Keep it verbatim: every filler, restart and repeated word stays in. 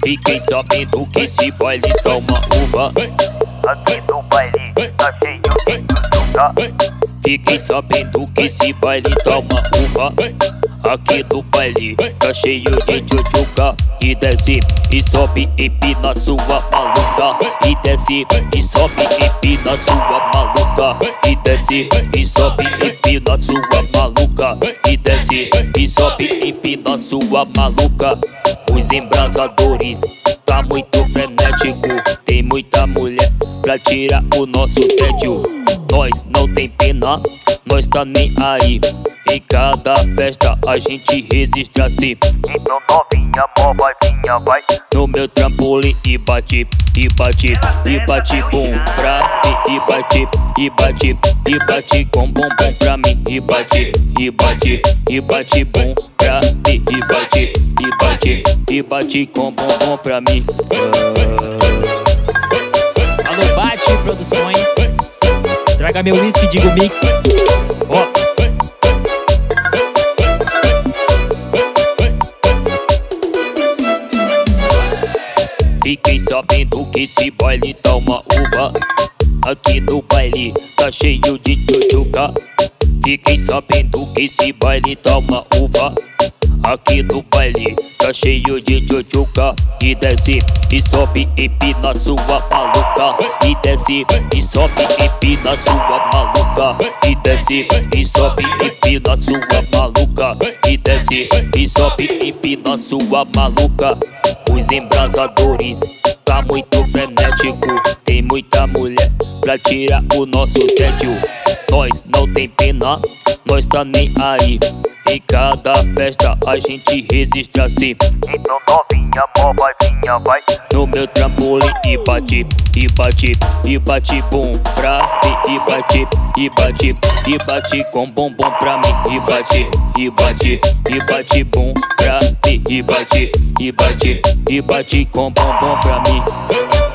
Fiquem sabendo que esse baile tá uma uva. Aqui no baile tá cheio de tchutchuca. Fiquem sabendo que esse baile tá uma uva. Aqui no baile tá cheio de tchutchuca. E desce e sobe, empina sua maluca. E desce e sobe, empina sua maluca. E desce e sobe, empina sua maluca. E desce e sobe, empina sua maluca. Os embrasadores tá muito frenético. Tem muita mulher pra tirar o nosso tédio. Nós não tem pena, nós tá nem aí. Em cada festa a gente resiste assim. Então novinha, mó vai, vinha, vai. No meu trampolim e bate, e bate, e bate bom pra mim. E bate, e bate, e bate com bumbum pra mim. E bate, e bate, e bate bom pra mim. E bate, e bate, e bate com bumbum pra mim. Alô, Bate Produções. Traga meu whisky, digo mix. Ó. Oh. Fiquem sabendo que esse baile tá uma uva. Aqui no baile tá cheio de tchutchuca. Fiquem sabendo que esse baile tá uma uva. Aqui no baile tá cheio de tchutchuca. E desce e sobe, empina sua maluca. E desce e sobe, empina sua maluca. E desce e sobe, empina sua maluca. E desce e sobe, empina sua maluca. Os embrasadores tá muito frenético. Tem muita mulher pra tirar o nosso tédio. Nós não tem pena, nós tá nem aí. Em cada festa a gente resiste assim. Então novinha, mó vai, vinha, vai. No meu trampolim e bate, e bate, e bate bom pra mim. E bate, e bate, e bate com bumbum pra mim. E bate, e bate, e bate bom pra mim. E bate, e bate, e bate com bumbum pra mim.